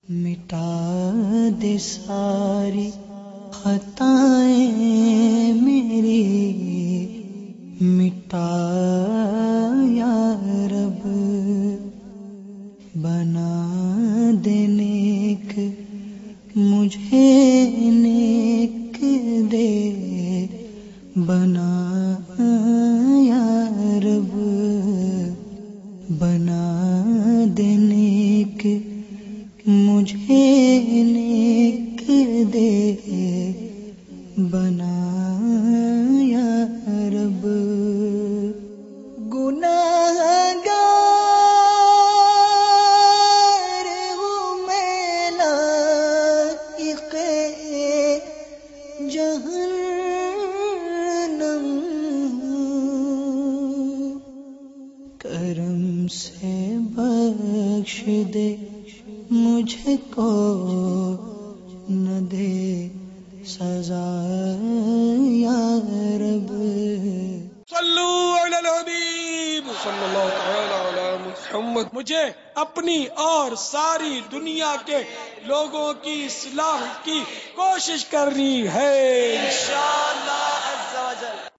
مٹا دے ساری خطائیں میری، مٹا یا رب، بنا دے نیک مجھے نیک دے، بنا یا رب، بنا دے نیک مجھے نیک دے، بنا یا رب۔ گناہگار ہوں میں لائق جہنم، کرم سے بخش دے مجھ کو، نہ دے سزا یا رب۔ صلو علی الحبیب صلی اللہ تعالی علی محمد۔ مجھے اپنی اور ساری دنیا کے لوگوں کی اصلاح کی کوشش کرنی ہے انشاءاللہ عز و جل۔